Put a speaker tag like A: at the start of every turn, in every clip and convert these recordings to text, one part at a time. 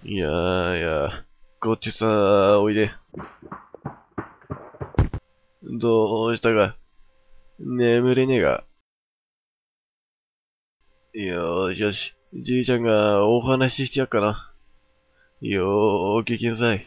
A: いやーいやー、こっちさ、おいで。どうしたか眠れねえが。よーしよし、じいちゃんがお話ししてやっかな。よー聞きなさい。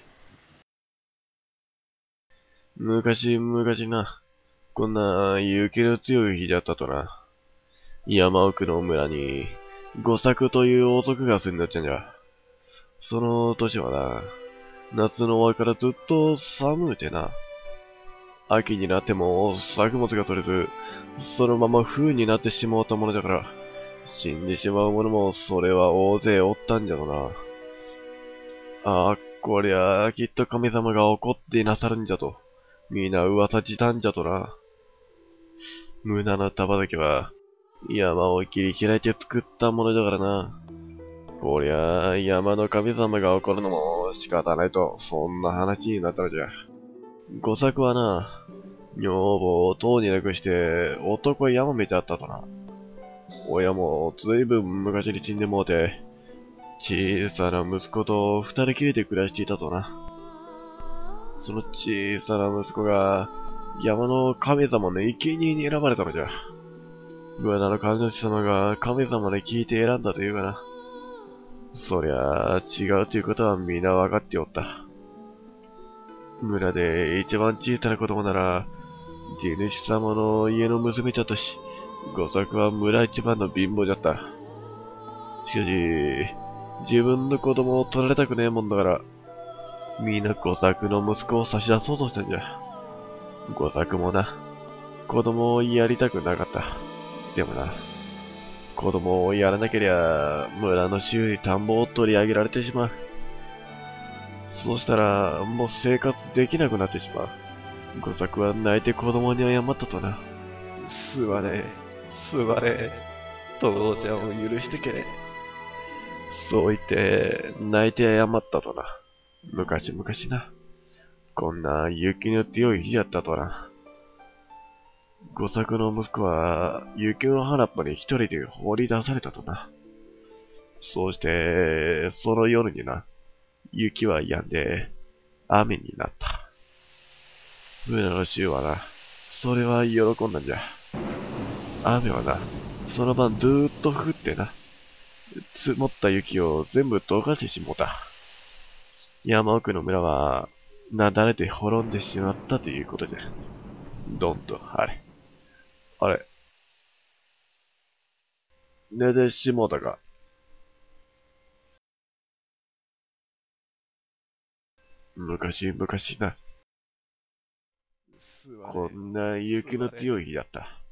A: 昔々な、こんな雪の強い日だったとな。山奥の村に、五作という男が住んでったんじゃ。その年はな、夏の終わりからずっと寒うてな。秋になっても作物が取れず、そのまま冬になってしまったものだから、死んでしまうものもそれは大勢おったんじゃろな。ああ、こりゃあきっと神様が怒っていなさるんじゃと、皆噂したんじゃとな。無駄な束だけは、山を切り開いて作ったものだからな。こりゃあ山の神様が怒るのも仕方ないと、そんな話になったのじゃ。五作はな、女房をとうに亡くして、男山めてあったとな。親もずいぶん昔に死んでもうて、小さな息子と二人きりで暮らしていたとな。その小さな息子が、山の神様の生贄に選ばれたのじゃ。村の神主様が神様で聞いて選んだというかな。そりゃあ、違うということは皆わかっておった。村で一番小さな子供なら、地主様の家の娘ちゃったし、五作は村一番の貧乏じゃった。しかし、自分の子供を取られたくねえもんだから、みんな五作の息子を差し出そうとしたんじゃ。五作もな、子供をやりたくなかった。でもな、子供をやらなけりゃ、村の周囲に田んぼを取り上げられてしまう。そうしたら、もう生活できなくなってしまう。五作は泣いて子供に謝ったとな。座れ、座れ、父ちゃんを許してけれ。そう言って、泣いて謝ったとな。昔々な。こんな雪の強い日だったとな。五作の息子は、雪の原っぱに一人で放り出されたとな。そうして、その夜にな、雪は止んで、雨になった。船の衆はな、それは喜んだんじゃ。雨はな、その晩ずーっと降ってな、積もった雪を全部溶かしてしもうた。山奥の村は、なだれて滅んでしまったということじゃ。どんと晴れ。あれ、寝てしもうたか。昔々な、こんな雪の強い日だった。